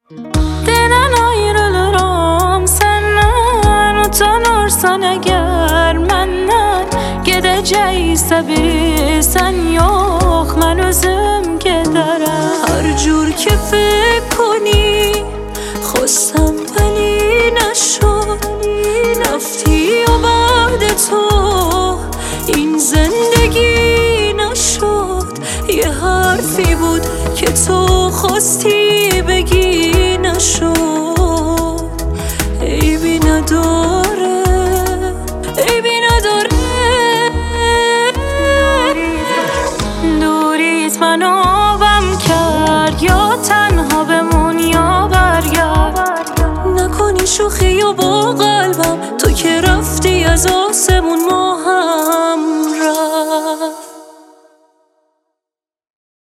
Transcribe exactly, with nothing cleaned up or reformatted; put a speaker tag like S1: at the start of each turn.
S1: Denen ayrılırım senden, utanırsan eğer menden. Gedəcəksə biri sən yox, mən özüm gedərəm. Hər cür ki فکر کنی خواستم ولی نشد، رفتی و بعد تو این زندگی نشد. یه حرفی بود که تو خواستی بگی نشد. عیبی نداره، عیبی نداره. دوریت منو بم کرد، یا تنها بمون یا برگرد. نکنی شوخی و با قلبم، تو که رفتی از آسمان